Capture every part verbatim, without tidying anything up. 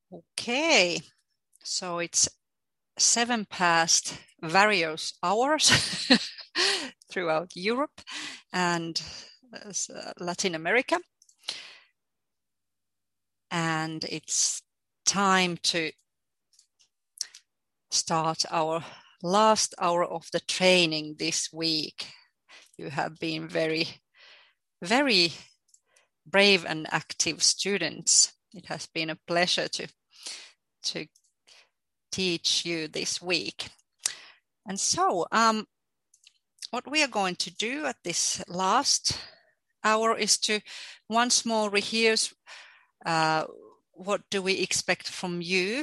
Okay, so it's seven past various hours throughout Europe and uh, Latin America. And it's time to start our last hour of the training this week. You have been very, very brave and active students. It has been a pleasure to, to teach you this week. And so um, what we are going to do at this last hour is to once more rehearse uh, what do we expect from you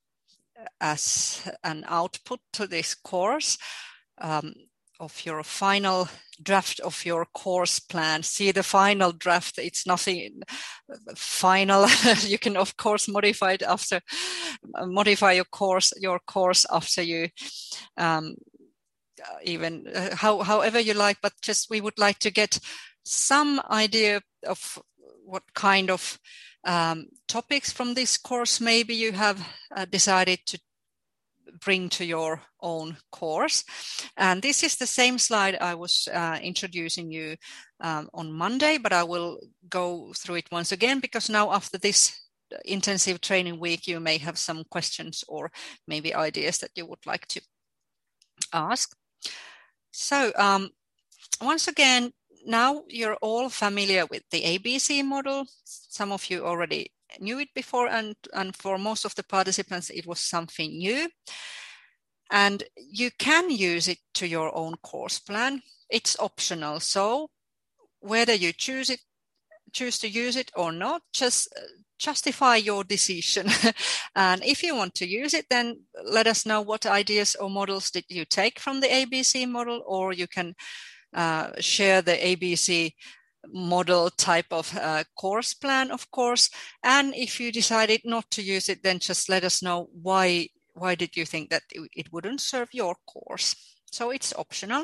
as an output to this course, um, of your final draft of your course plan. See the final draft, it's nothing final. You can of course modify it after, modify your course, your course after you um, even uh, how, however you like, but just we would like to get some idea of what kind of um, topics from this course maybe you have uh, decided to bring to your own course. And this is the same slide I was uh, introducing you um, on Monday, but I will go through it once again, because now after this intensive training week, you may have some questions or maybe ideas that you would like to ask. So um, once again, now you're all familiar with the A B C model. Some of you already knew it before, and, and for most of the participants, it was something new. And you can use it to your own course plan. It's optional. So whether you choose it, choose to use it or not, just justify your decision. And if you want to use it, then let us know what ideas or models did you take from the A B C model, or you can uh, share the A B C model type of uh, course plan, of course. And if you decided not to use it, then just let us know why why did you think that it wouldn't serve your course. So it's optional.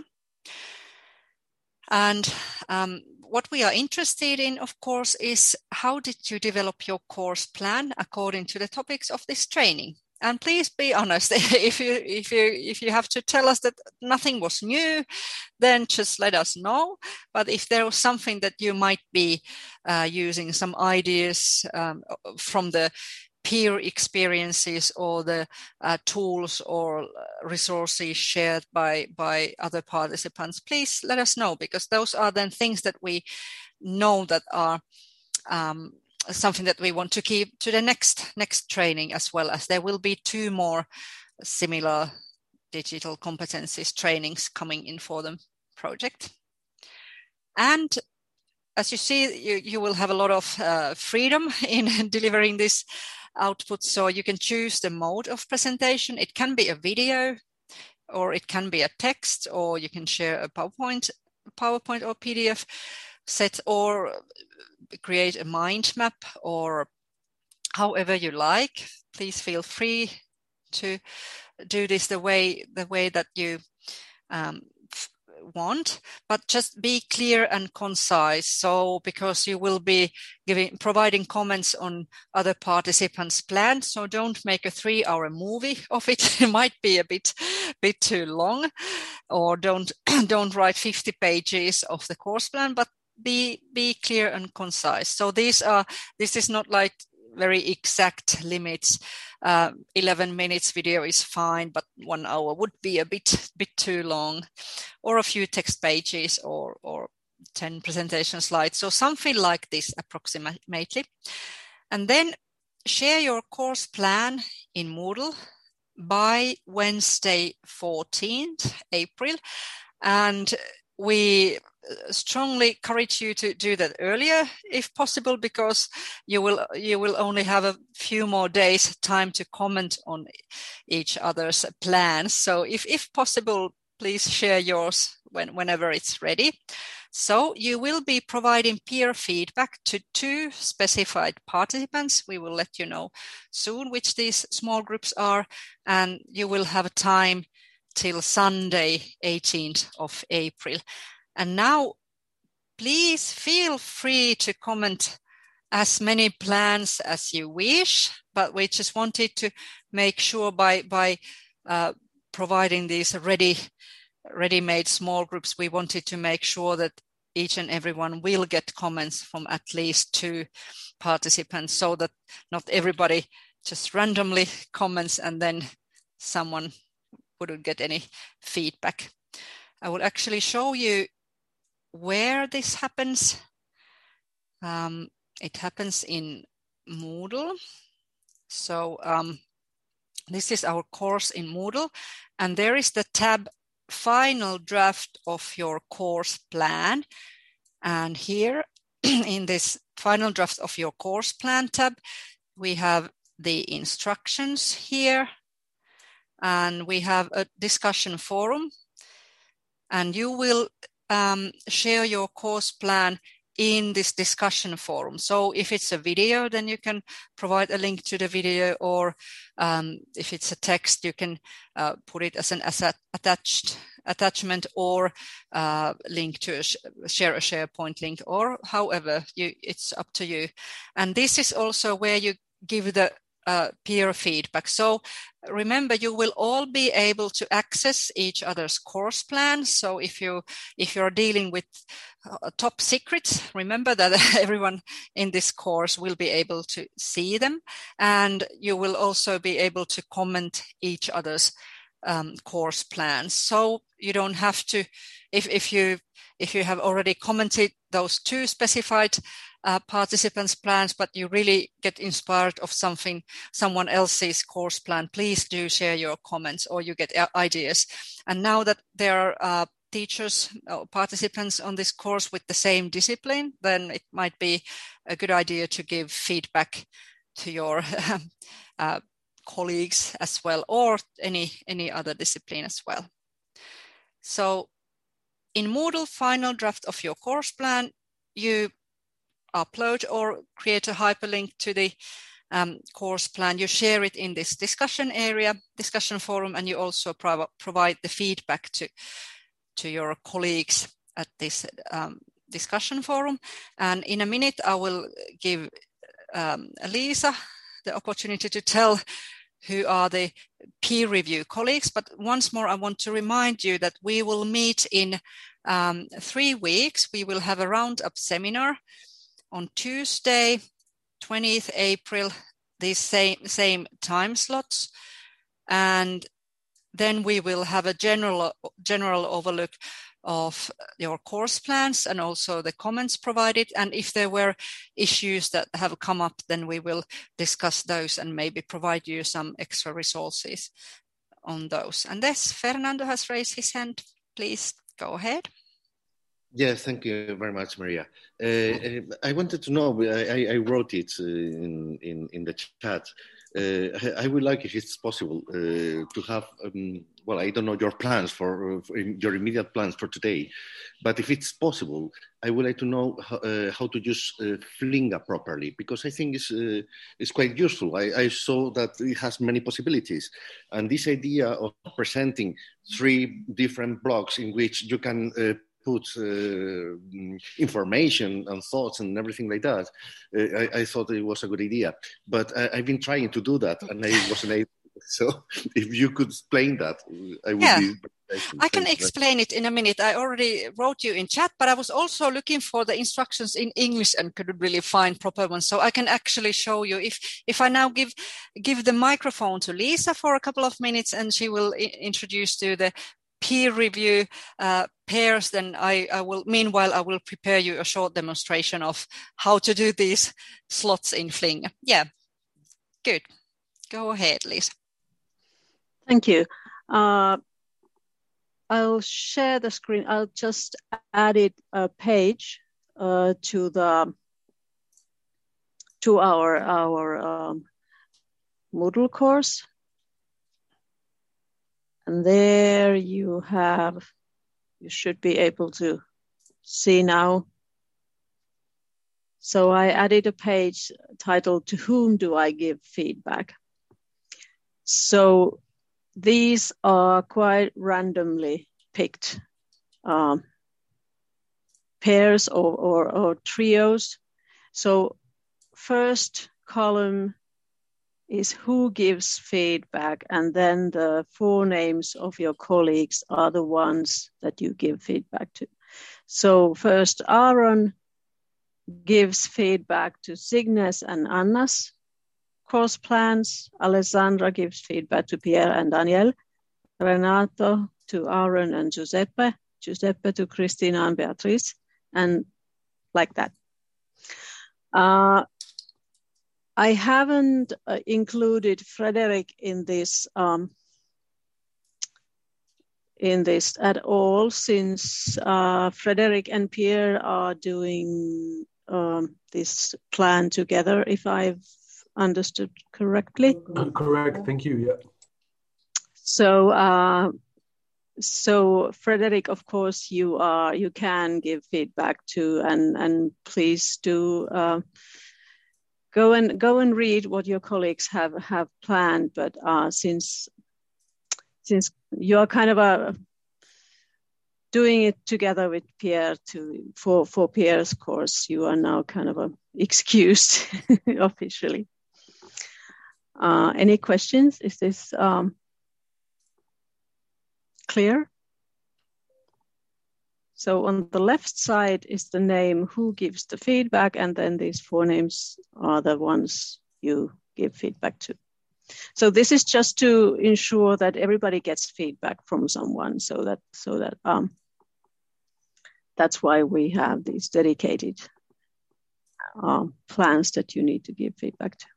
And um, what we are interested in, of course, is how did you develop your course plan according to the topics of this training? And please be honest. If you if you if you have to tell us that nothing was new, then just let us know. But if there was something that you might be uh, using some ideas um, from the peer experiences or the uh, tools or resources shared by by other participants, please let us know, because those are then things that we know that are um, something that we want to keep to the next next training, as well as there will be two more similar digital competencies trainings coming in for the project. And as you see, you, you will have a lot of uh, freedom in delivering this output. So you can choose the mode of presentation. It can be a video, or it can be a text, or you can share a PowerPoint, PowerPoint or P D F set, or create a mind map, or however you like. Please feel free to do this the way the way that you um, want, but just be clear and concise. So because you will be giving providing comments on other participants' plans, so don't make a three-hour movie of it. It might be a bit bit too long, or don't don't write fifty pages of the course plan, but be be clear and concise. So these are this is not like very exact limits. Uh, eleven minutes video is fine, but one hour would be a bit bit too long, or a few text pages, or or ten presentation slides. So something like this approximately. And then share your course plan in Moodle by Wednesday, fourteenth April. And we strongly encourage you to do that earlier if possible, because you will you will only have a few more days time to comment on each other's plans. So if, if possible, please share yours when, whenever it's ready. So you will be providing peer feedback to two specified participants. We will let you know soon which these small groups are, and you will have time till Sunday, eighteenth of April. And now, please feel free to comment as many plans as you wish, but we just wanted to make sure by, by uh, providing these ready, ready-made small groups, we wanted to make sure that each and everyone will get comments from at least two participants, so that not everybody just randomly comments and then someone wouldn't get any feedback. I will actually show you where this happens. Um, it happens in Moodle. So um, this is our course in Moodle, and there is the tab Final Draft of your course plan. And here in this Final Draft of your course plan tab, we have the instructions here, and we have a discussion forum, and you will um, share your course plan in this discussion forum. So if it's a video, then you can provide a link to the video, or um, if it's a text, you can uh, put it as an asset attached attachment, or uh, link to a sh share a SharePoint link, or however, you, it's up to you. And this is also where you give the uh, peer feedback. So remember, you will all be able to access each other's course plans. So if you if you're dealing with uh, top secrets, remember that everyone in this course will be able to see them, and you will also be able to comment each other's um, course plans. So you don't have to, if if you if you have already commented those two specified Uh, participants' plans, but you really get inspired of something, someone else's course plan, please do share your comments, or you get ideas. And now that there are uh, teachers or participants on this course with the same discipline, then it might be a good idea to give feedback to your uh, colleagues as well, or any, any other discipline as well. So in Moodle Final Draft of your course plan, you upload or create a hyperlink to the um, course plan. You share it in this discussion area, discussion forum, and you also prov provide the feedback to, to your colleagues at this um, discussion forum. And in a minute, I will give um, Liisa the opportunity to tell who are the peer review colleagues. But once more, I want to remind you that we will meet in um, three weeks. We will have a roundup seminar on Tuesday, twentieth April, these same, same time slots. And then we will have a general, general overlook of your course plans and also the comments provided. And if there were issues that have come up, then we will discuss those and maybe provide you some extra resources on those. And this, Fernando has raised his hand. Please go ahead. Yes, thank you very much, Maria. Uh, I wanted to know, I, I wrote it uh, in, in, in the chat. Uh, I would like, if it's possible, uh, to have, um, well, I don't know your plans for, for your immediate plans for today, but if it's possible, I would like to know how, uh, how to use uh, Flinga properly, because I think it's, uh, it's quite useful. I, I saw that it has many possibilities. And this idea of presenting three different blocks in which you can uh, put uh, information and thoughts and everything like that, uh, I, I thought it was a good idea. But I, I've been trying to do that and I wasn't able. So if you could explain that, I would yeah. be... I can explain it in a minute. I already wrote you in chat, but I was also looking for the instructions in English and couldn't really find proper ones. So I can actually show you. If if I now give give the microphone to Liisa for a couple of minutes and she will introduce to the peer review uh, pairs, then I, I will, meanwhile, I will prepare you a short demonstration of how to do these slots in Flinga. Yeah, good. Go ahead, Liisa. Thank you. Uh, I'll share the screen. I'll just add a page uh, to the to our our um, Moodle course. And there you have, you should be able to see now. So I added a page titled, "To whom do I give feedback?" So these are quite randomly picked um, pairs or, or, or trios. So first column is who gives feedback, and then the four names of your colleagues are the ones that you give feedback to. So first, Aaron gives feedback to Signe's and Anna's course plans. Alessandra gives feedback to Pierre and Danielle. Renato to Aaron and Giuseppe. Giuseppe to Christina and Beatrice, and like that. Uh, I haven't uh, included Frederick in this um, in this at all, since uh, Frederick and Pierre are doing um, this plan together, if I've understood correctly. Correct, thank you, yeah. So, uh, so Frederick, of course, you are you can give feedback to, and and please do uh, go and go and read what your colleagues have have planned. But uh, since since you are kind of a doing it together with Pierre to for for Pierre's course, you are now kind of a excused officially. Uh, any questions? Is this um, clear? So on the left side is the name who gives the feedback, and then these four names are the ones you give feedback to. So this is just to ensure that everybody gets feedback from someone, so that so that um, that's why we have these dedicated um, plans that you need to give feedback to.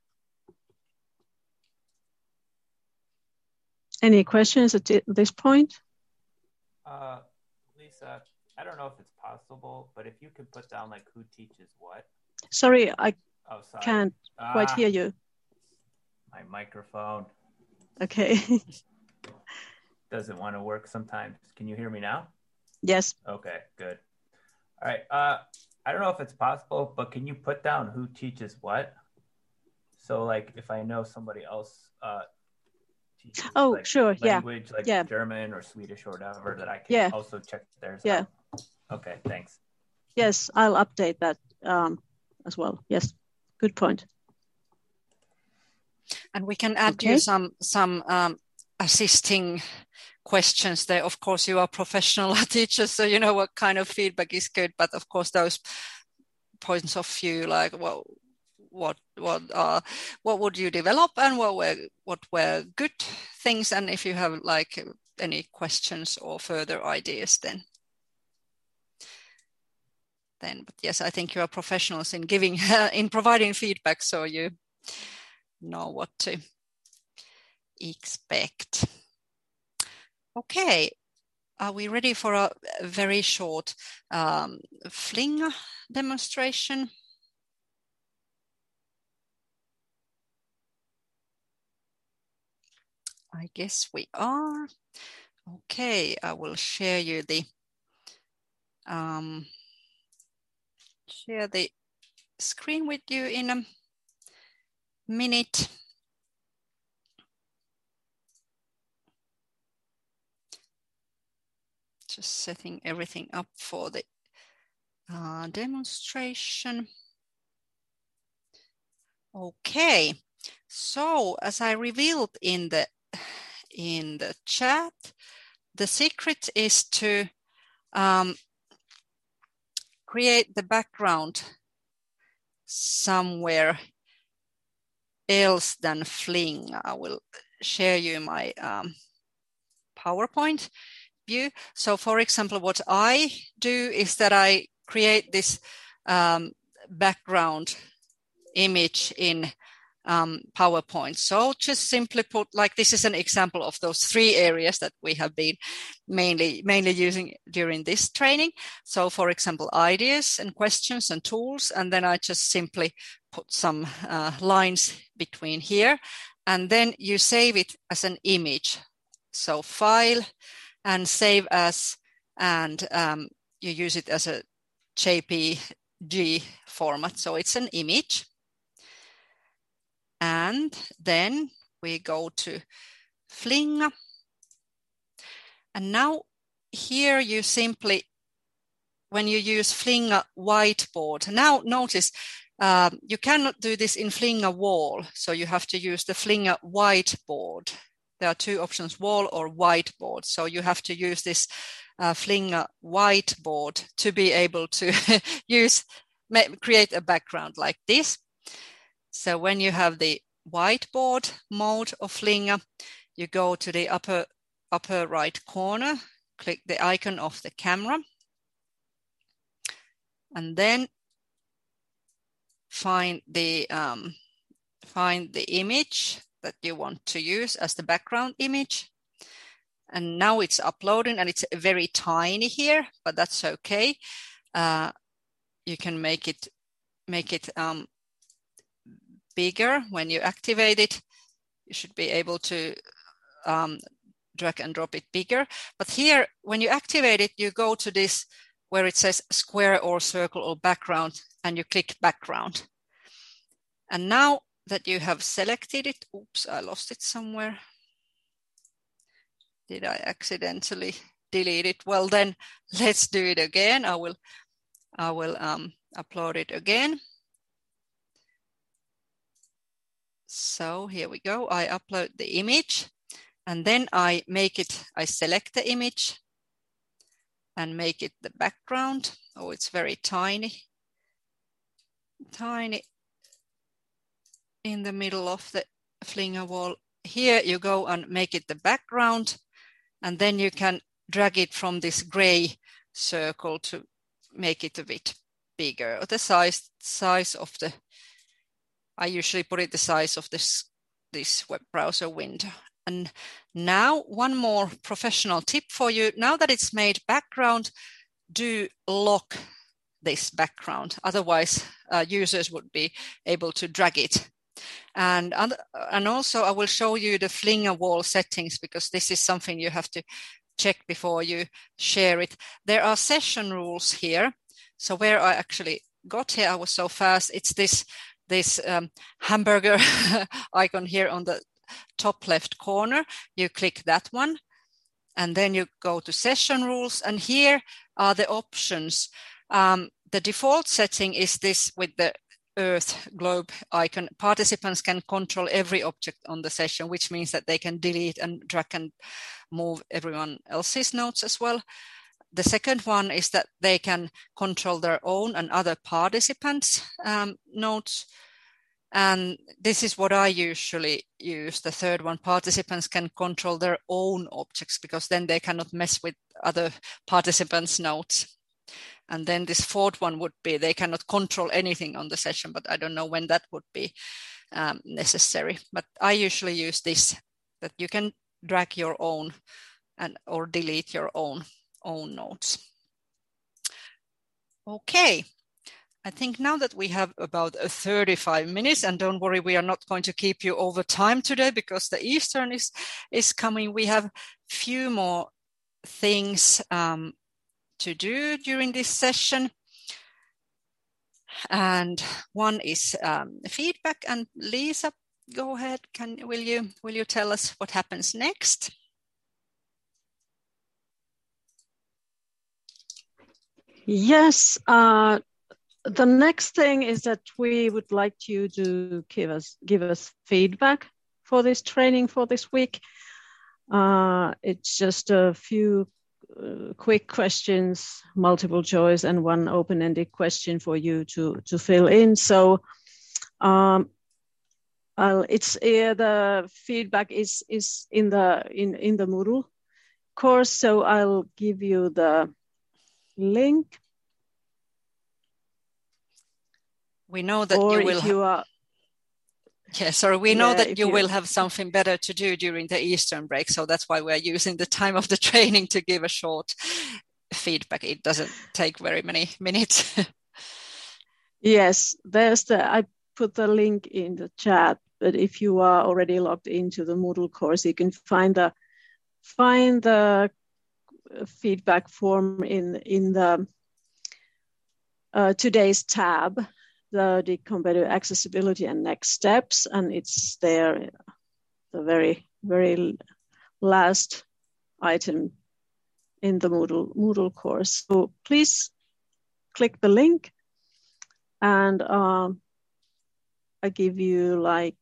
Any questions at this point? Uh, Lisa, I don't know if it's possible, but if you could put down like who teaches what. Sorry, I oh, sorry. can't ah, quite hear you. My microphone. Okay. Doesn't want to work sometimes. Can you hear me now? Yes. Okay, good. All right. Uh, I don't know if it's possible, but can you put down who teaches what? So like if I know somebody else uh, teaches oh, like sure, language yeah. like yeah. German or Swedish or whatever, that I can yeah. also check theirs yeah. out. Okay, thanks. Yes, I'll update that um, as well. Yes, good point. And we can add okay. you some some um, assisting questions there. Of course, you are professional teachers, so you know what kind of feedback is good. But of course, those points of view, like well, what what uh what would you develop, and what were what were good things, and if you have like any questions or further ideas, then then. But yes, I think you are professionals in giving uh, in providing feedback, so you know what to expect. Okay, are we ready for a very short um, Flinga demonstration? I guess we are. Okay, I will share you the um, share the screen with you in a minute. Just setting everything up for the uh, demonstration. Okay, so as I revealed in the in the chat, the secret is to um, create the background somewhere else than Fling. I will share you my um, PowerPoint view. So for example, what I do is that I create this um, background image in um, PowerPoint. So just simply put, like this is an example of those three areas that we have been mainly mainly using during this training. So for example, ideas and questions and tools, and then I just simply put some uh, lines between here, and then you save it as an image. So file and save as, and um, you use it as a J P G format. So it's an image. And then we go to Flinga. And now here you simply, when you use Flinga whiteboard, now notice Um, you cannot do this in Flinga wall, so you have to use the Flinga whiteboard. There are two options, wall or whiteboard. So you have to use this uh, Flinga whiteboard to be able to use, create a background like this. So when you have the whiteboard mode of Flinga, you go to the upper, upper right corner, click the icon of the camera, and then find the, um, find the image that you want to use as the background image. And now it's uploading, and it's very tiny here, but that's okay. Uh, you can make it, make it um, bigger when you activate it. You should be able to um, drag and drop it bigger. But here, when you activate it, you go to this where it says square or circle or background, and you click background. And now that you have selected it, oops, I lost it somewhere. Did I accidentally delete it? Well, then let's do it again. I will, I will um, upload it again. So here we go. I upload the image, and then I make it, I select the image and make it the background. Oh, it's very tiny, tiny in the middle of the Flinga wall. Here you go and make it the background, and then you can drag it from this gray circle to make it a bit bigger. The size, size of the, I usually put it the size of this, this web browser window. And now one more professional tip for you. Now that it's made background, do lock this background. Otherwise, uh, users would be able to drag it. And, and also I will show you the Flinga wall settings, because this is something you have to check before you share it. There are session rules here. So where I actually got here, I was so fast. It's this, this um, hamburger icon here on the top left corner. You click that one, and then you go to session rules. And here are the options. Um, the default setting is this with the Earth globe icon. Participants can control every object on the session, which means that they can delete and drag and move everyone else's notes as well. The second one is that they can control their own and other participants' um, notes. And this is what I usually use. The third one, participants can control their own objects, because then they cannot mess with other participants' notes. And then this fourth one would be they cannot control anything on the session, but I don't know when that would be um, necessary. But I usually use this, that you can drag your own and or delete your own, own notes. Okay. I think now that we have about thirty-five minutes, and don't worry, we are not going to keep you over time today because the Eastern is, is coming. We have few more things um, to do during this session. And one is um, feedback. And Lisa, go ahead. Can will you will you tell us what happens next? Yes. Uh, the next thing is that we would like you to give us give us feedback for this training for this week. Uh, it's just a few uh, quick questions, multiple choice, and one open-ended question for you to to fill in. So um, I'll, it's uh, the feedback is is in the in in the Moodle course. So I'll give you the link. We know that or you will. If you are, yeah, sorry. We know yeah, that you you... will have something better to do during the Eastern break, so that's why we're using the time of the training to give a short feedback. It doesn't take very many minutes. Yes, there's the. I put the link in the chat. But if you are already logged into the Moodle course, you can find the find the feedback form in in the uh, today's tab. The, the competitive accessibility and next steps, and it's there, the very, very last item in the Moodle, Moodle course. So please click the link and um, I give you like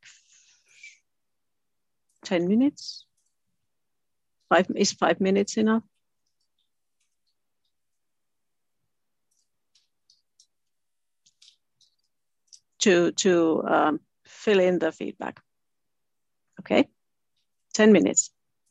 ten minutes. Five is five minutes enough? To to um, fill in the feedback. Okay, ten minutes.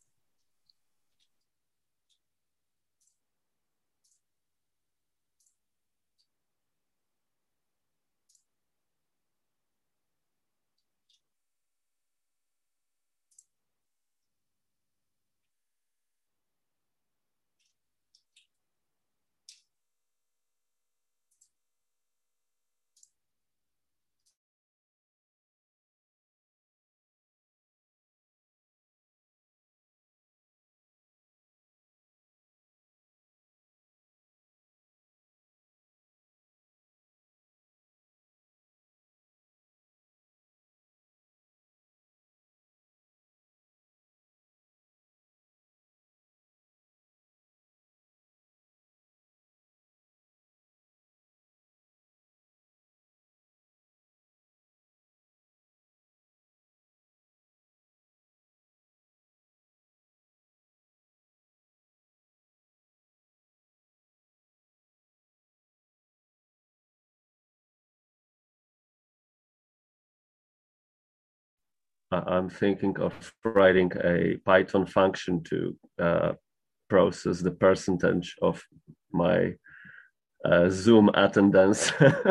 I'm thinking of writing a Python function to uh, process the percentage of my uh, Zoom attendance.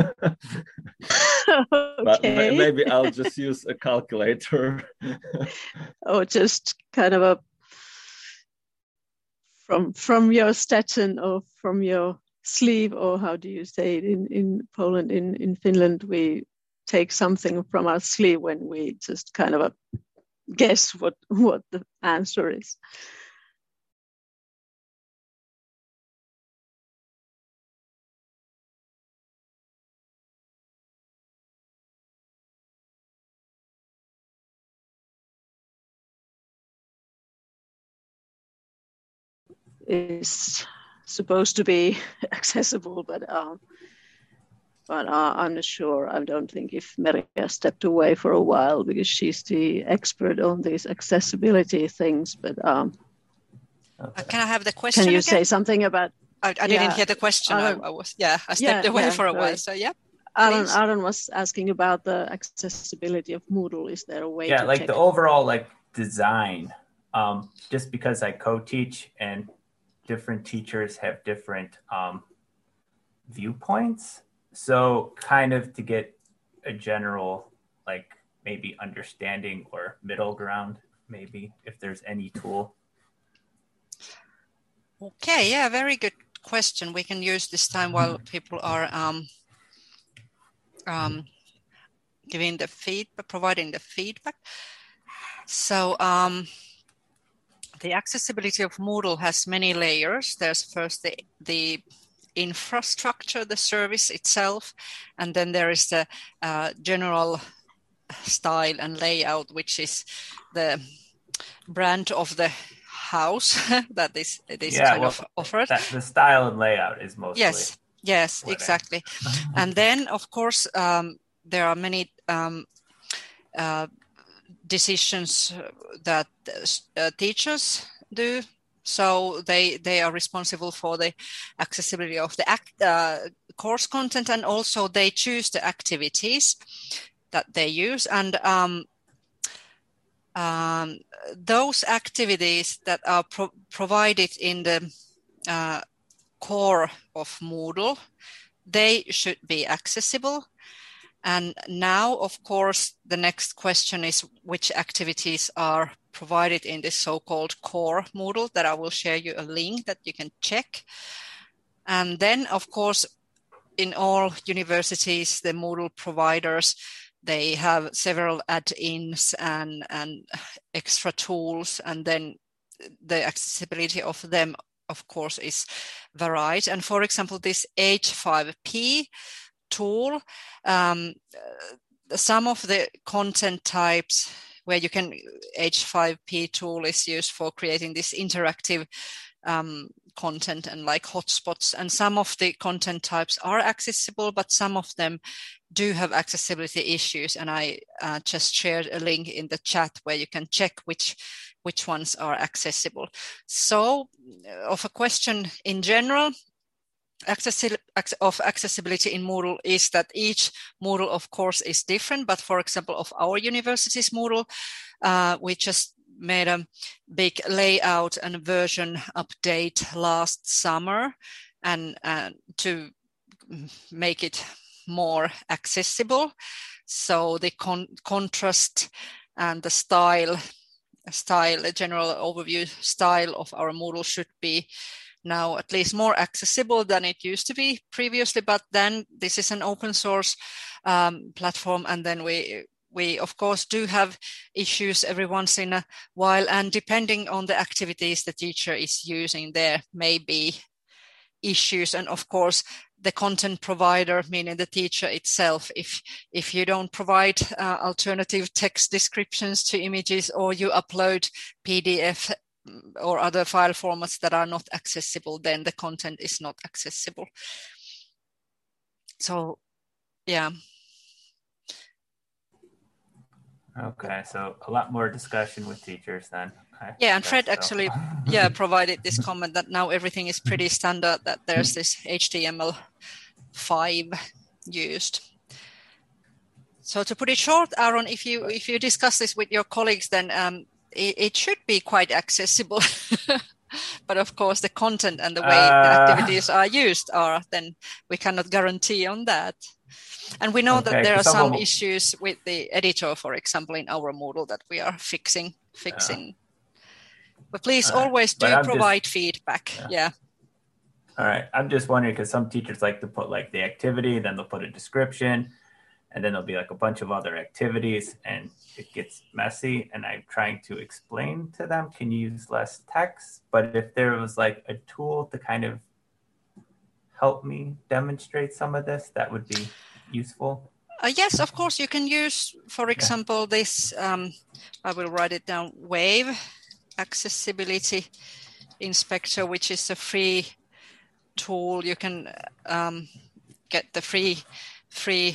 But Okay. maybe I'll just use a calculator. Or just kind of a from from your statin or from your sleeve, or how do you say it in, in Poland? In, in Finland, we take something from our sleeve when we just kind of a guess what, what the answer is. Is supposed to be accessible, but um, but uh, I'm not sure. I don't think if Merja stepped away for a while because she's the expert on these accessibility things. But um, Uh, can I have the question can you again? say something about? I, I didn't Yeah, hear the question. I, Aaron- I was yeah. I stepped Yeah, away yeah, for a while. sorry. So yeah. Aaron, Please. Aaron was asking about the accessibility of Moodle. Is there a way Yeah, to like check? the overall like design. Um, just because I co-teach and different teachers have different um, viewpoints, so kind of to get a general like maybe understanding or middle ground, maybe if there's any tool. Okay, yeah, very good question. We can use this time while people are um, um, giving the feedback, providing the feedback. So um, the accessibility of Moodle has many layers. There's first the, the infrastructure, the service itself, and then there is the uh, general style and layout, which is the brand of the house that is this Yeah, kind well, of offered. That, the style and layout is mostly. Yes, yes, what I- exactly. And then, of course, um, there are many um, uh, decisions that uh, teachers do. So they they are responsible for the accessibility of the act, uh, course content, and also they choose the activities that they use. And um, um, those activities that are pro- provided in the uh, core of Moodle, they should be accessible. And now, of course, the next question is which activities are provided in this so-called core Moodle, that I will share you a link that you can check. And then, of course, in all universities, the Moodle providers, they have several add-ins and, and extra tools, and then the accessibility of them, of course, is varied. And for example, this H five P tool, um, uh, some of the content types where you can, H five P tool is used for creating this interactive um, content and like hotspots. And some of the content types are accessible, but some of them do have accessibility issues. And I uh, just shared a link in the chat where you can check which which ones are accessible. So of a question in general, of accessibility in Moodle is that each Moodle, of course, is different. But for example, of our university's Moodle, uh, we just made a big layout and version update last summer, and uh, to make it more accessible. So the con contrast and the style, style, a general overview style of our Moodle should be now at least more accessible than it used to be previously. But then this is an open source um, platform, and then we we of course do have issues every once in a while, and depending on the activities the teacher is using, there may be issues. And of course the content provider, meaning the teacher itself, if if you don't provide uh, alternative text descriptions to images, or you upload P D F or other file formats that are not accessible, then the content is not accessible. So yeah. Okay, so a lot more discussion with teachers then. I Yeah, and Fred so. actually yeah provided this comment that now everything is pretty standard, that there's this H T M L five used. So to put it short, Aaron, if you if you discuss this with your colleagues, then um, it, it should be quite accessible. But of course, the content and the way uh, the activities are used are, then we cannot guarantee on that. And we know okay, that there are some them... issues with the editor, for example, in our Moodle that we are fixing. fixing. Yeah. But please All always right. do provide just... feedback. Yeah. yeah. All right. I'm just wondering, because some teachers like to put like the activity, then they'll put a description, and then there'll be like a bunch of other activities, and it gets messy. And I'm trying to explain to them, can you use less text? But if there was like a tool to kind of help me demonstrate some of this, that would be useful. Uh, yes, of course, you can use, for example, yeah. this, um, I will write it down, Wave Accessibility Inspector, which is a free tool. You can um, get the free, free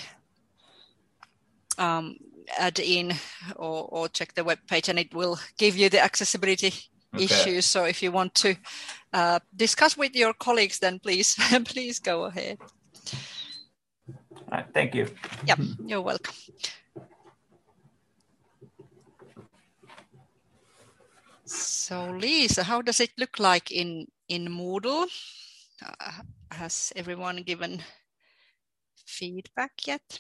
um, add in or, or check the web page, and it will give you the accessibility okay. issues. So if you want to uh, discuss with your colleagues, then please, please go ahead. All right, thank you. Yeah, you're welcome. So Lisa, how does it look like in, in Moodle? Uh, has everyone given feedback yet?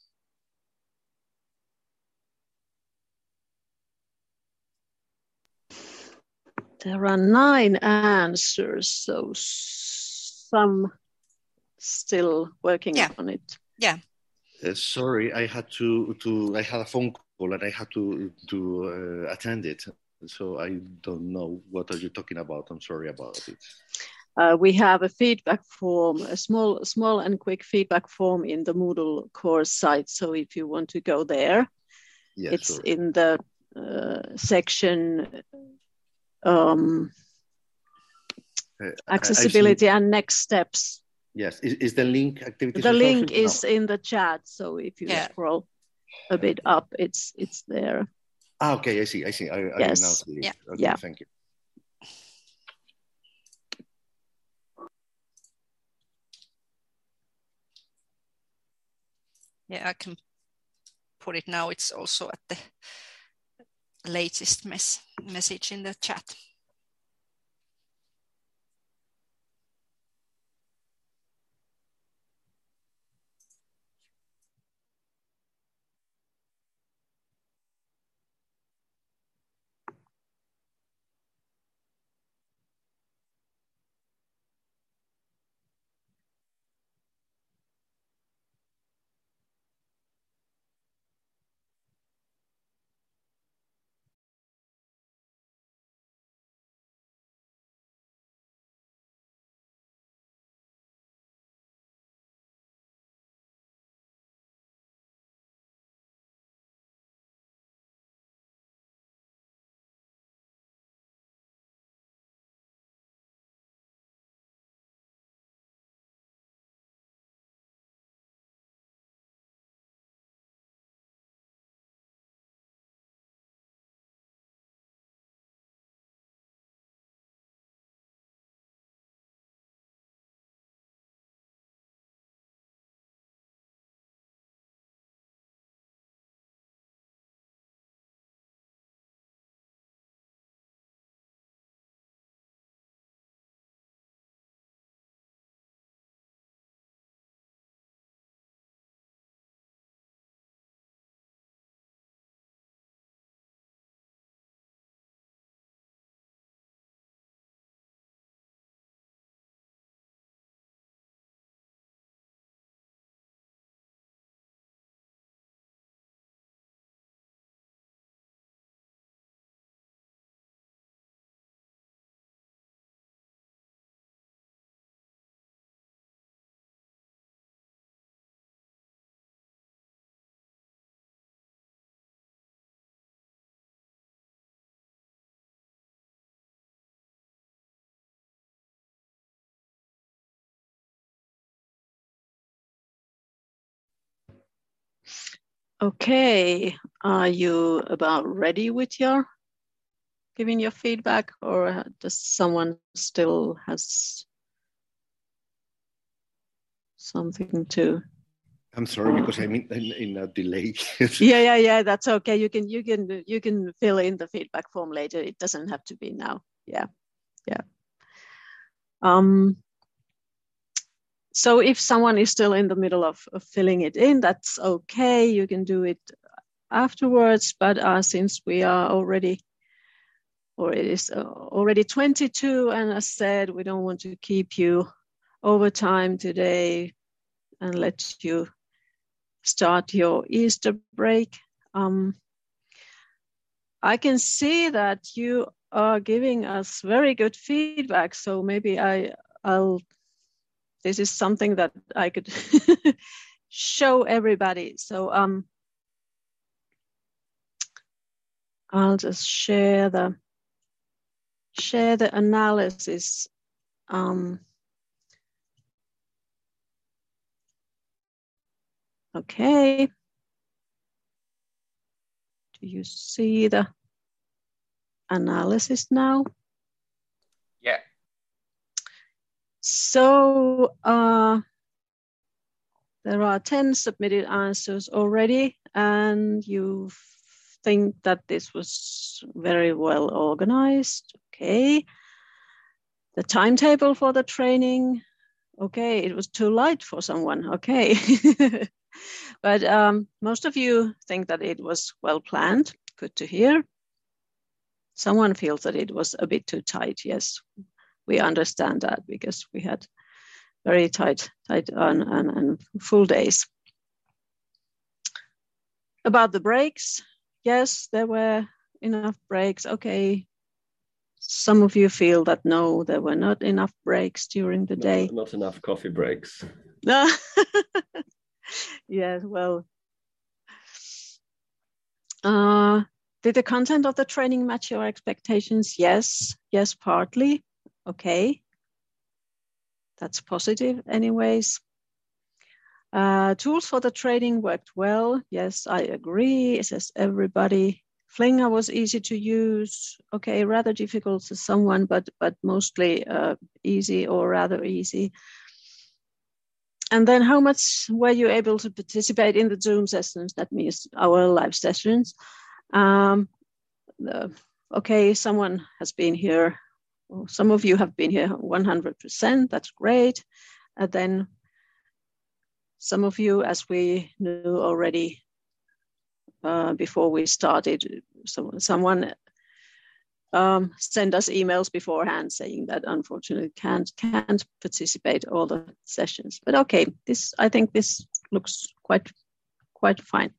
There are nine answers, so some still working yeah. on it. Yeah. Uh, sorry, I had to to I had a phone call and I had to to uh, attend it, so I don't know what are you talking about. I'm sorry about it. Uh, we have a feedback form, a small, small and quick feedback form in the Moodle course site. So if you want to go there, yeah, it's sure. in the uh, section um, uh, accessibility and next steps. Yes, is, is the link activities? The link is no. in the chat. So if you yeah. scroll a bit up, it's it's there. Ah, okay, I see, I see. I, I yes. now see it. Yeah. Okay, yeah. Thank you. Yeah, I can put it now. It's also at the latest mes message in the chat. Okay, are you about ready with your giving your feedback, or does someone still has something to? I'm sorry, because I'm in, in, in a delay. yeah, yeah, yeah. That's okay. You can, you can, you can fill in the feedback form later. It doesn't have to be now. Yeah, yeah. Um. So if someone is still in the middle of, of filling it in, that's okay. You can do it afterwards. But uh, since we are already, or it is uh, already twenty-two, and as said, we don't want to keep you over time today and let you start your Easter break. Um, I can see that you are giving us very good feedback. So maybe I, I'll, this is something that I could show everybody. So um, I'll just share the, share the analysis. Um, okay. Do you see the analysis now? Yeah. So uh, there are ten submitted answers already, and you think that this was very well organized. Okay. The timetable for the training. Okay, it was too light for someone. Okay. But um, most of you think that it was well planned. Good to hear. Someone feels that it was a bit too tight. Yes, we understand that because we had very tight, tight and, and, and full days. About the breaks, yes, there were enough breaks. Okay. Some of you feel that no, there were not enough breaks during the not, day. Not enough coffee breaks. Yes, well. Uh, did the content of the training match your expectations? Yes, yes, partly. Okay. That's positive anyways. Uh, tools for the training worked well. Yes, I agree, says everybody. Flinger was easy to use. Okay, rather difficult to someone, but but mostly uh, easy or rather easy. And then how much were you able to participate in the Zoom sessions? That means our live sessions. Um, the, okay, someone has been here. Well, some of you have been here one hundred percent. That's great. And then some of you, as we knew already uh, before we started, so someone um, sent us emails beforehand saying that unfortunately can't can't participate all the sessions. But okay, this I think this looks quite quite fine.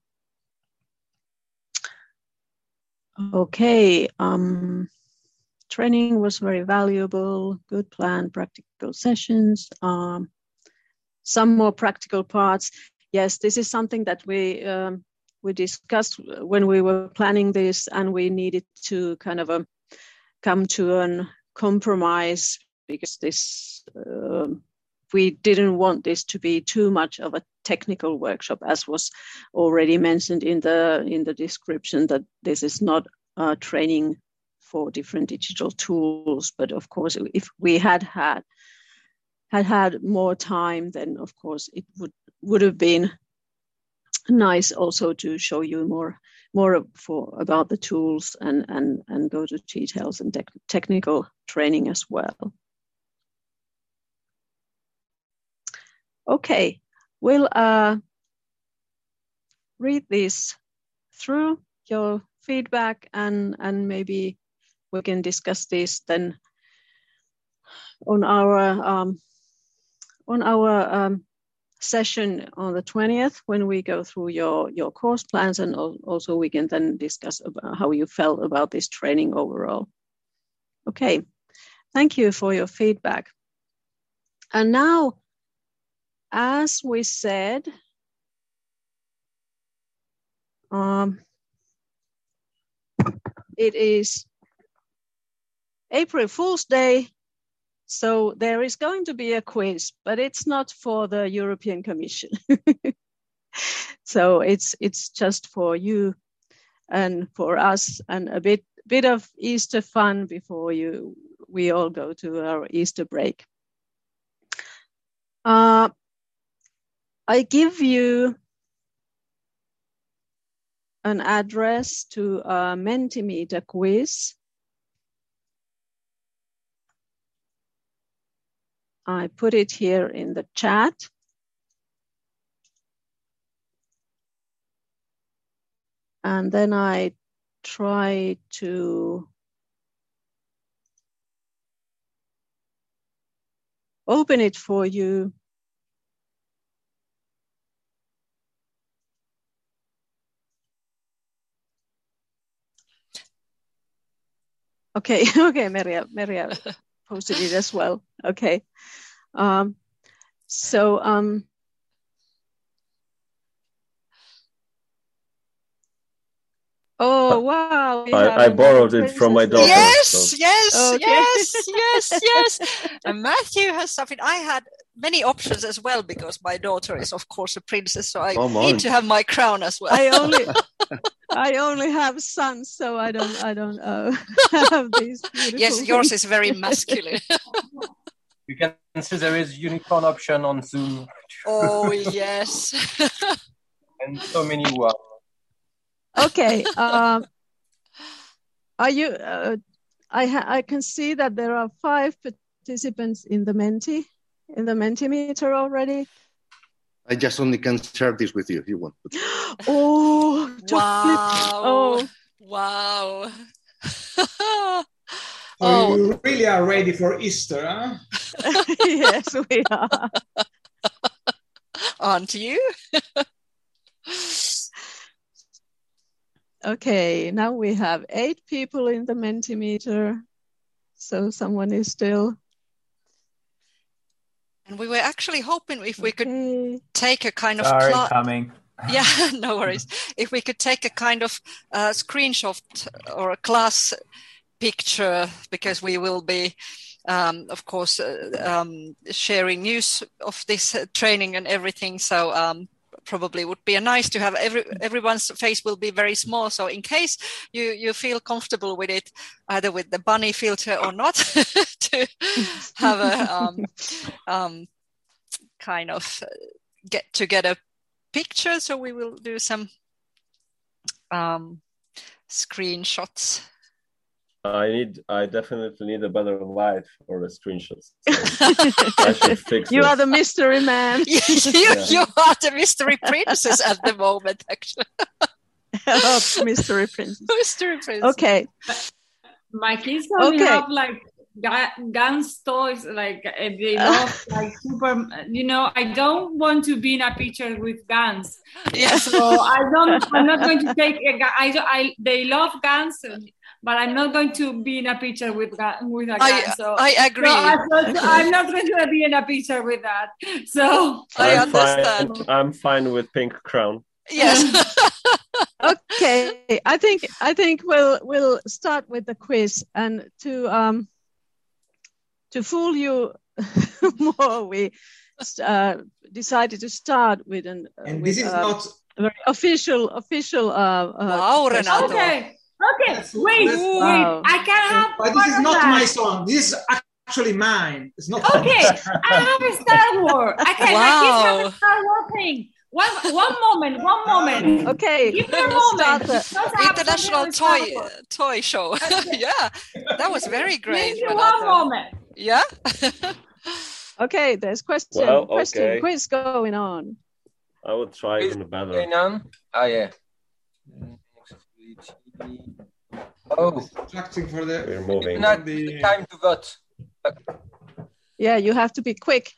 Okay, um, training was very valuable. Good plan, practical sessions. Um, some more practical parts. Yes, this is something that we um, we discussed when we were planning this, and we needed to kind of um, come to a compromise because this uh, we didn't want this to be too much of a technical workshop, as was already mentioned in the in the description, that this is not uh, training for different digital tools. But of course, if we had had had had more time, then of course it would would have been nice also to show you more more for about the tools and and and go to details and te technical training as well. Okay, we'll uh, read this through your feedback, and and maybe we can discuss this then on our um, on our um, session on the twentieth when we go through your your course plans, and also we can then discuss about how you felt about this training overall. Okay, thank you for your feedback. And now, as we said, um, it is April Fool's Day, so there is going to be a quiz, but it's not for the European Commission. So it's it's just for you and for us, and a bit bit of Easter fun before you we all go to our Easter break. Uh, I give you an address to a Mentimeter quiz. I put it here in the chat. And then I try to open it for you. Okay, okay, Merja, Merja posted it as well. Okay. Um, so, um, oh, wow. I, I borrowed it from my daughter. Yes, so. yes, Okay. yes, yes, yes. And Matthew has something. I had many options as well because my daughter is, of course, a princess. So I Come need on. to have my crown as well. I only, I only have sons, so I don't, I don't uh, have these beautiful Yes, yours things. is very masculine. You can see there is unicorn option on Zoom Oh, yes. and so many ones. Okay. Um, are you? Uh, I ha- I can see that there are five participants in the Menti, in the Mentimeter already. I just only can share this with you if you want. Oh, Wow. Oh, Wow. So Oh. you really are ready for Easter, huh? yes, we are. Aren't you? Okay, now we have eight people in the Mentimeter. So someone is still. And we were actually hoping if we could Okay. take a kind of Sorry, cla- coming. yeah, no worries. If we could take a kind of uh, screenshot or a class picture, because we will be, um, of course, uh, um, sharing news of this uh, training and everything. So um, probably would be nice to have every everyone's face will be very small. So in case you you feel comfortable with it, either with the bunny filter or not, to have a um, um, kind of get to get a picture. So we will do some um, screenshots. I need. I definitely need a better light for the screenshots. So I should fix You this. are the mystery man. you, Yeah. you are the mystery princess at the moment, actually. Oh, mystery princess. Mystery princess. Okay. My kids only Okay. have like gu- guns toys, like uh, they love like super. You know, I don't want to be in a picture with guns. Yes. So I don't. I'm not going to take a gun. I, I they love guns, but I'm not going to be in a picture with gun with a gun. I so I agree. so I thought I'm not going to be in a picture with that. So I I'm understand. fine. I'm fine with pink crown. Yes. Okay. I think I think we'll we'll start with the quiz, and to um to fool you more, we uh, decided to start with an uh, And with, this is uh, not. a very official official uh, uh Wow, question. Renato. okay, okay, Yes, wait, yes. wait. Wow. I can have. But this part is of not that. my song. This is actually mine. It's not. Okay, I have a Star Wars. Okay, my kids have Wow. a Star Wars thing. One, one moment, one moment. Okay. Give me a we'll start moment. the- because I have International something with Star toy Wars. toy show. Yeah, that was very great. Give me one Renato. moment. Yeah. Okay, there's question Well, question okay. quiz going on. I would try Is even better. going on? Oh yeah. Oh, Distracting for the. We're moving. not the- the time to vote. Yeah, you have to be quick.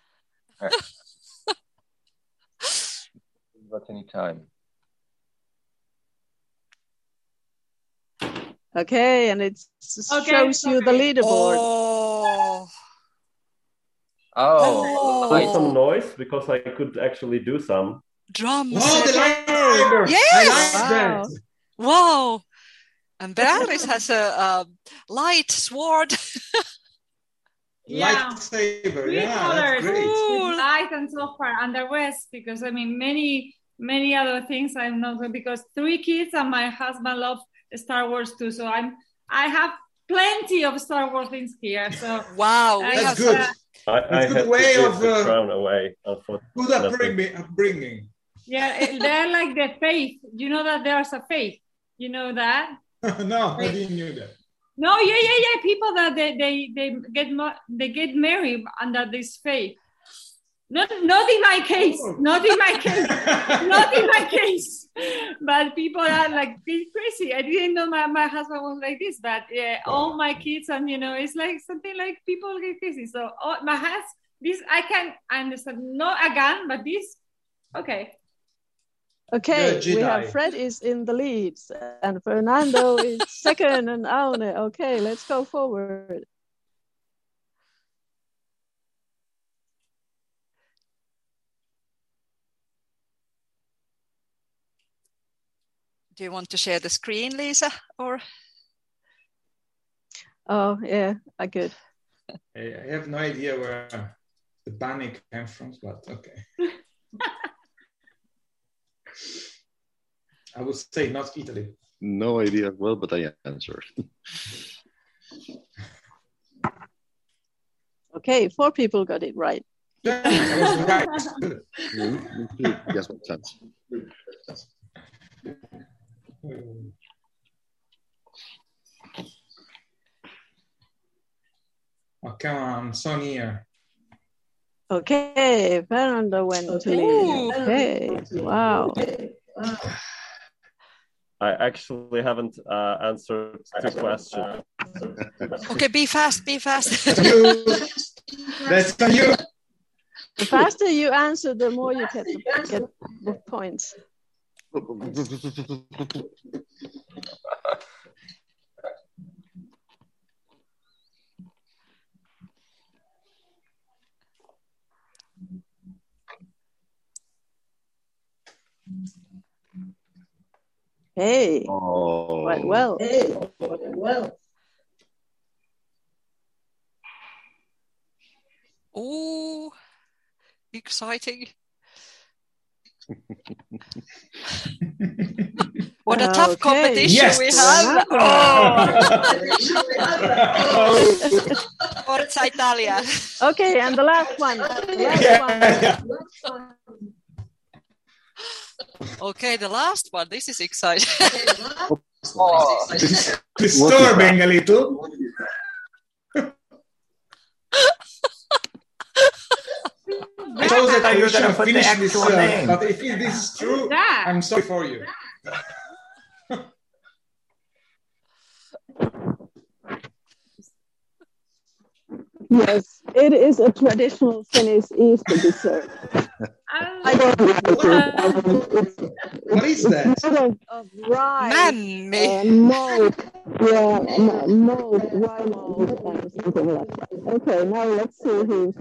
Vote any time. Okay, and it Okay, shows you the okay. leaderboard. Oh. Oh, Put Oh. some noise because I could actually do some. Drums. Oh, the lightsaber! Yes! I like Wow. that. Wow. And Beatrice has a um, light sword. Yeah. Lightsaber, Three yeah, colors that's great. Ooh. with light and so far, and the rest, because I mean, many many other things I'm not going, because three kids and my husband love Star Wars too. So I'm I have plenty of Star Wars things here. So wow, I That's have, good. uh, I, I good had way to give of, the uh, crown away, unfortunately. Good upbringing. upbringing. yeah, it- they're like the faith. You know that there's a faith. You know that? No, I didn't know that. No, yeah, yeah, yeah. People that they they, they get ma- they get married under this faith. Not not in my case. Not in my case. Not in my case. But people are like crazy. I didn't know my, my husband was like this. But yeah, all my kids, and you know, it's like something like people get crazy. So oh, my husband, this I can understand. Not again, but this okay. Okay, Good we Jedi. have Fred is in the lead and Fernando is second and Aune. Okay, let's go forward. Do you want to share the screen, Lisa? Or Oh, yeah, I could. I I have no idea where the banning came from, but okay. I would say not Italy. No idea as well, but I answered. Okay, four people got it right. Yeah, I was right. Just one chance. Oh, come on, so near. Okay, Fernando went to lead. Okay, wow. I actually haven't uh, answered the question. okay, be fast, be fast. You. That's you. The faster you answer, the more you get, get the points. Hey, Oh. quite well. Hey, well. Oh, exciting. What a tough Okay. competition Yes. we have. Oh. Forza Italia. Okay, and the last one. The last Yeah, one. yeah. Okay, the last one. This is exciting. Oh, Disturbing a little. I chose that thought I you were should gonna have put the finished this, actual uh, name. but if this is true, That. I'm sorry for you. Yes, it is a traditional Finnish Easter dessert. I don't know. What is that? It's sort of, of rye, Mammi. uh, malt, yeah, m- malt, rye malt, and something like that. Okay, now let's see who's.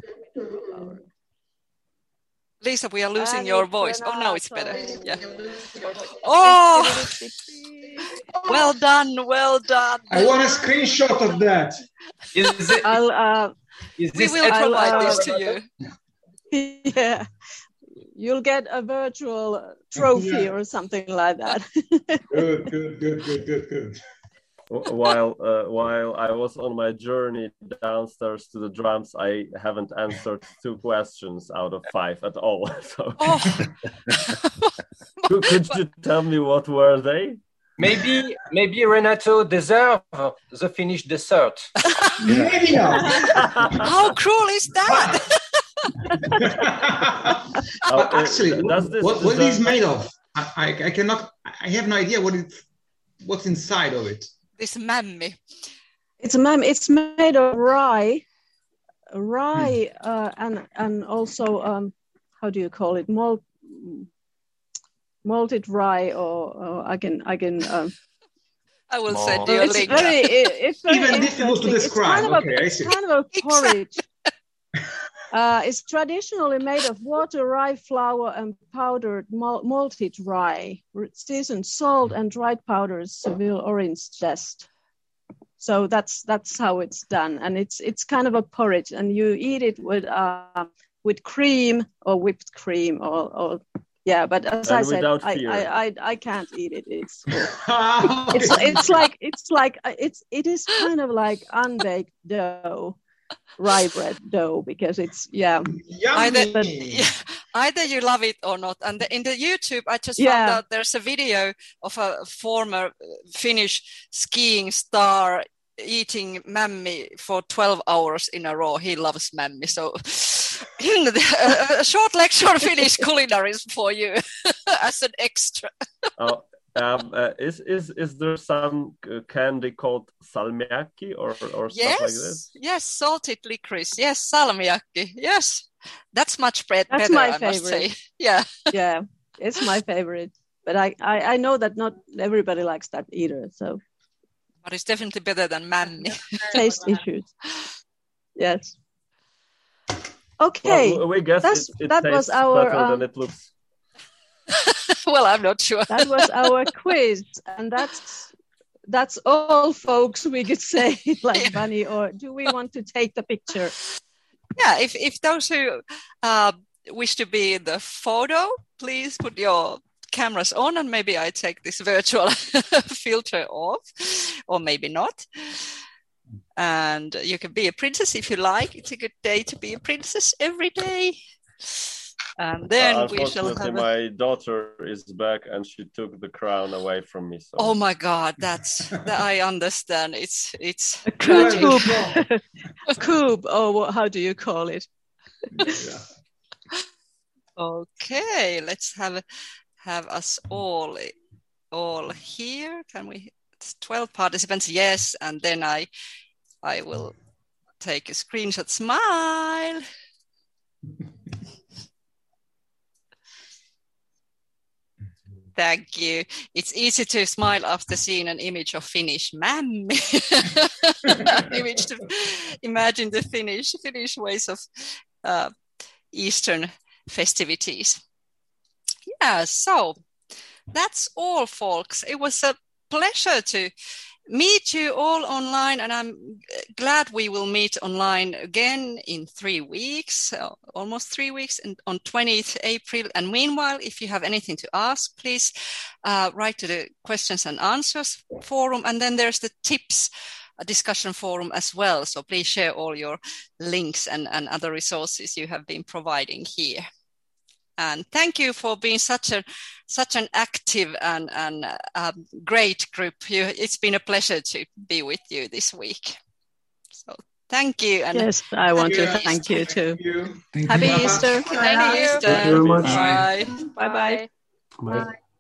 Lisa, we are losing And your it's voice. Oh, now it's better. Renato. Yeah. Oh, well done, well done. I want a screenshot of that. is it? I'll, uh, Is We this will I'll, provide uh, this to you. yeah, you'll get a virtual trophy Yeah. or something like that. Good, good, good, good, good, good. While uh, while I was on my journey downstairs to the drums, I haven't answered two questions out of five at all. So Oh, could, could you tell me what were they? maybe maybe Renato deserves the Finnish dessert? Maybe not. how cruel is that? Oh, But uh, actually, does this what, what it is deserve- made of? I, I, I cannot. I have no idea what it, what's inside of it. This mammy. It's ma'am. It's made of rye, rye, uh, and and also um, how do you call it? Malt, malted rye, or, or I can I can. Um, I will Oh. send you a it's link. very it, it's very Even difficult to interesting. It's describe. kind of Okay, a, I it's see. kind of a porridge. Uh, it's traditionally made of water, rye flour, and powdered mal- malted rye, seasoned salt, and dried powders, Seville orange zest. So that's that's how it's done, and it's it's kind of a porridge, and you eat it with uh, with cream or whipped cream or, or Yeah, but as And I said, without I, fear. I, I, I can't eat it. It's Okay. it's it's like it's like it's it is kind of like unbaked dough, rye bread dough, because it's yeah Either, Yummy. yeah, either you love it or not. And the, in the YouTube, I just Yeah. found out there's a video of a former uh, Finnish skiing star eating mämmi for twelve hours in a row. He loves mämmi. So a, a short lecture on Finnish culinaries for you as an extra. Oh, um, uh, is is is there some uh, candy called salmiakki or or stuff like this? Yes, yes, salted licorice. Yes, salmiakki. Yes, that's much bre- That's better, my I must say. favorite. Yeah. yeah it's my favorite. But I, I I know that not everybody likes that either. So But it's definitely better than mämmi. taste issues. Yes. Okay. Well, we guess That's- it, it that tastes was our, better than um, it looks. Well, I'm not sure. That was our quiz, and that's that's all, folks. We could say, like Yeah. Bunny, or do we want to take the picture? Yeah, if, if those who uh, wish to be in the photo, please put your cameras on and maybe I take this virtual filter off, or maybe not. And you can be a princess if you like. It's a good day to be a princess every day. And then Uh, we shall unfortunately, have a... my daughter is back and she took the crown away from me. So. Oh my God, that's that I understand. It's it's A tragic. cube. A cube, or what, how do you call it? Yeah. Okay, let's have have us all all here. Can we? It's twelve participants. Yes, and then I I will take a screenshot. Smile. Thank you. It's easy to smile after seeing an image of Finnish mämmi. Image to imagine the Finnish Finnish ways of uh, Eastern festivities. Yeah, so that's all, folks. It was a pleasure to meet you all online, and I'm glad we will meet online again in three weeks, uh, almost three weeks, and on twentieth of April. And meanwhile, if you have anything to ask, please uh, write to the questions and answers forum. And then there's the tips discussion forum as well. So please share all your links and, and other resources you have been providing here. And thank you for being such a such an active and, and um, great group. You, it's been a pleasure to be with you this week. So thank you. And Yes, I want to happy thank you too. Thank you. Happy Bye-bye. Easter. Happy Easter. Thank you very much. Bye. Bye-bye. Bye.